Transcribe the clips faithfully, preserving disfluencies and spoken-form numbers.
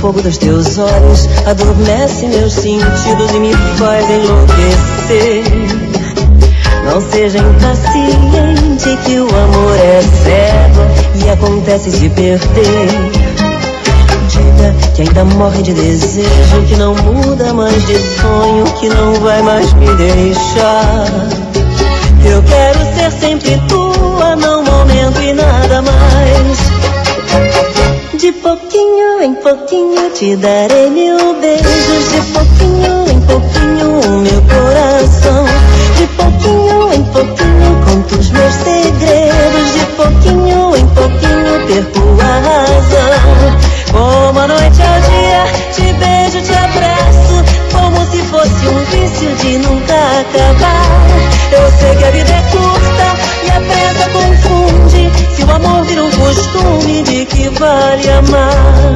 fogo dos teus olhos adormece meus sentidos e me faz enlouquecer. Não seja impaciente que o amor é cego e acontece de perder. Diga que ainda morre de desejo, que não muda mais de sonho, que não vai mais me deixar. Eu quero ser sempre tua, num momento e nada mais. De pouquinho em pouquinho te darei mil beijos, de pouquinho em pouquinho o meu coração. De pouquinho em pouquinho conto os meus segredos, de pouquinho em pouquinho perco a razão. Como a noite ao dia, te beijo, te abraço, como se fosse um vício de nunca acabar. Eu sei que a vida é curta e a pressa confunde, se o amor vira um costume, de que vale amar?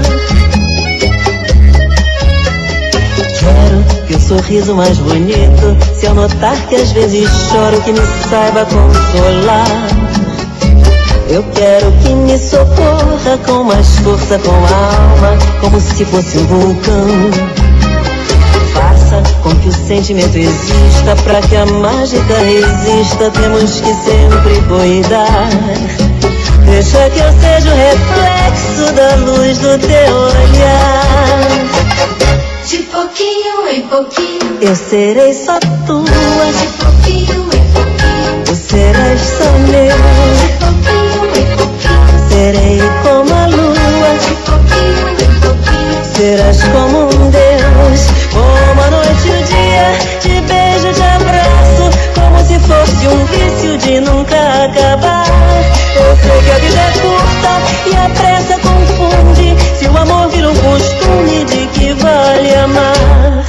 Quero que o sorriso mais bonito, se eu notar que às vezes choro, que me saiba consolar. Eu quero que me socorra com mais força, com a alma, como se fosse um vulcão. Faça com que o sentimento exista, pra que a mágica resista, temos que sempre cuidar. Deixa que eu seja o reflexo da luz do teu olhar. De pouquinho em pouquinho eu serei só tua, de pouquinho em pouquinho tu serás só meu. De pouquinho em pouquinho Serei como a lua, de pouquinho em pouquinho serás como um Deus. Como a noite e o dia, te beijo, te abraço, como se fosse um vício de nunca acabar. Eu sei que a vida é curta e a pressa confunde, se o amor vira um costume, de que vale amar?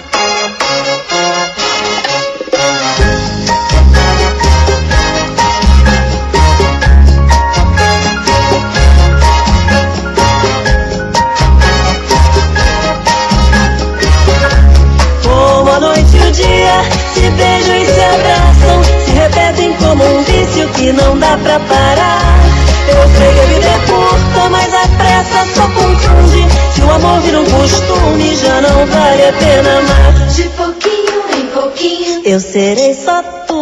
Como a noite e o dia, se beijam e se abraçam, se repetem como um vício que não dá pra parar. Eu sei que a vida é curta, mas a pressa só confunde, se o amor vira um costume, já não vale a pena amar. De pouquinho em pouquinho eu serei só tu.